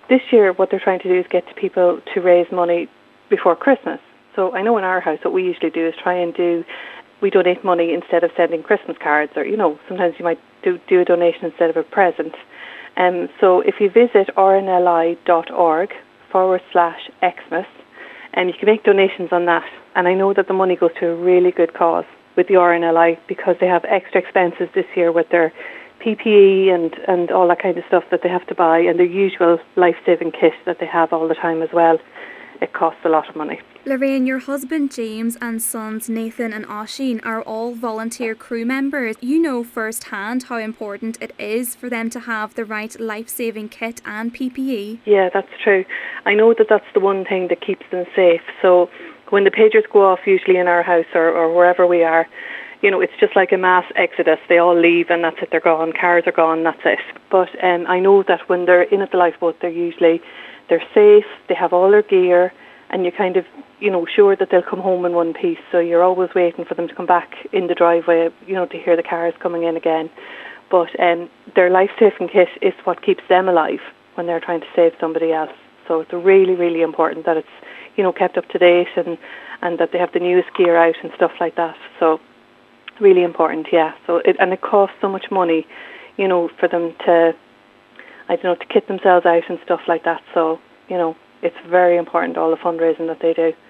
this year what they're trying to do is get to people to raise money before Christmas. So I know in our house what we usually do is we donate money instead of sending Christmas cards, or, sometimes you might do a donation instead of a present. So if you visit rnli.org/Xmas, you can make donations on that. And I know that the money goes to a really good cause with the RNLI, because they have extra expenses this year with their PPE and all that kind of stuff that they have to buy, and their usual life-saving kit that they have all the time as well. It costs a lot of money. Lorraine, your husband James and sons Nathan and Oisín are all volunteer crew members. You know firsthand how important it is for them to have the right life-saving kit and PPE. Yeah, that's true. I know that that's the one thing that keeps them safe. So when the pagers go off, usually in our house or wherever we are, it's just like a mass exodus. They all leave and that's it, they're gone. Cars are gone, that's it. But I know that when they're in at the lifeboat, they're safe, they have all their gear, and you're kind of, sure that they'll come home in one piece. So you're always waiting for them to come back in the driveway, to hear the cars coming in again. But their life-saving kit is what keeps them alive when they're trying to save somebody else. So it's really, really important that it's, kept up to date and that they have the newest gear out and stuff like that. So really important, yeah. So it costs so much money, for them to kit themselves out and stuff like that. So, it's very important, all the fundraising that they do.